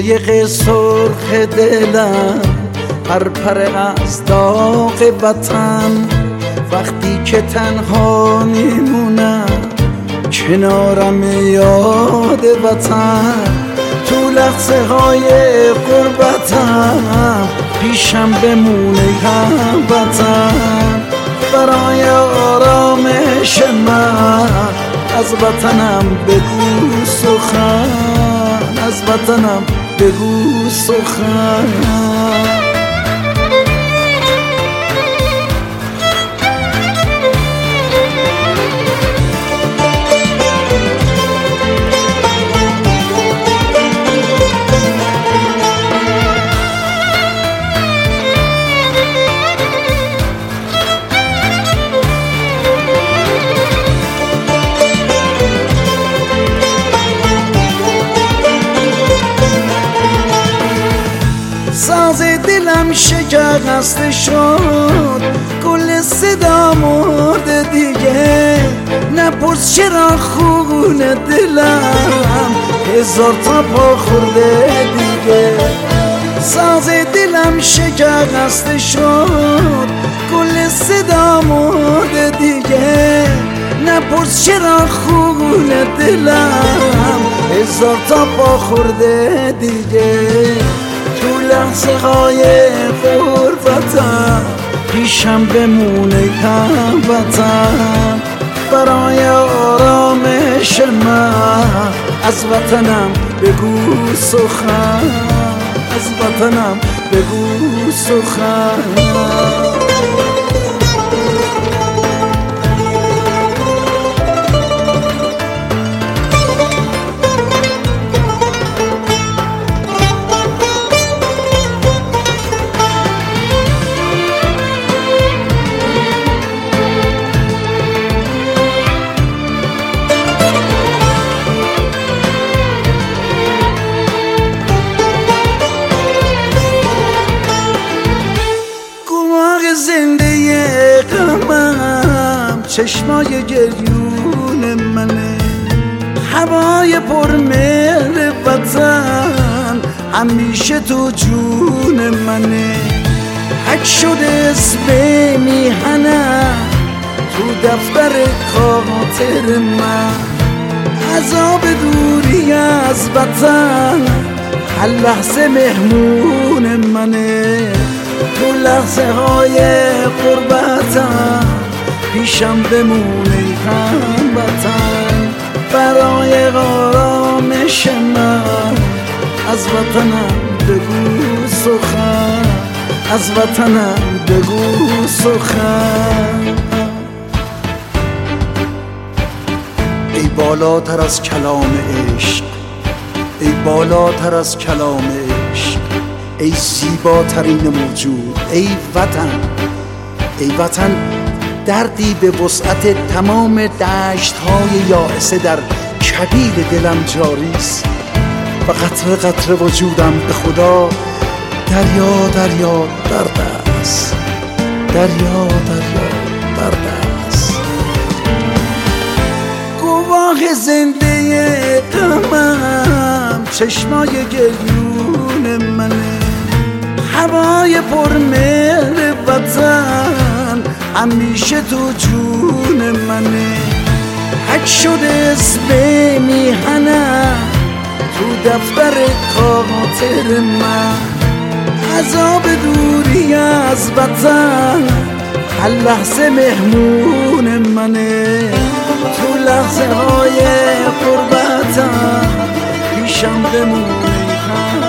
قیق سرخ دلم پرپر از داغ وطن. وقتی که تنها میمونم کنارم یاد وطن. تو لحظه های غربتم پیشم بمونه هموطن. برای آرامش من از وطنم بگو سخن، از وطنم بگو سخن. ساز دلم شکسته شد، کل صدا مرده دیگه. نپرس چرا خون دلم هزار تا پا خورده دیگه. ساز دلم شکسته شد، کل صدا مرده دیگه. نپرس چرا خون دلم هزار تا پا خورده دیگه. تو لحظه های غربتم پیشم بمونه هموطن. برای آرامش من از وطنم بگو سخن، از وطنم بگو سخن. زنده غمم چشمای گریون منه. هوای پرمهر وطن همیشه تو جون منه. حک شده اسم میهنم تو دفتر خاطر من. عذاب دوری از وطن هر لحظه مهمون منه. تو لحظه های غربتم پیشم بمونه هموطن. برای آرامش من از وطنم بگو سخن، از وطنم بگو سخن. ای بالاتر از کلام عشق، ای بالاتر از کلام عشق. ای زیباترین موجود، ای وطن، ای وطن. دردی به وسعت تمام دشت‌های یائسه در کبیر دلم جاریست. و قطره قطره وجودم به خدا دریا دریا درد است، دریا دریا درد است. گواه زنده غمم چشمای گریون منه. هوای پرمهر وطن همیشه تو جون منه. حک شده اسم میهنم تو دفتر خاطر من. عذاب دوری از وطن هر لحظه مهمون منه. تو لحظه های غربتم پیشم بمونه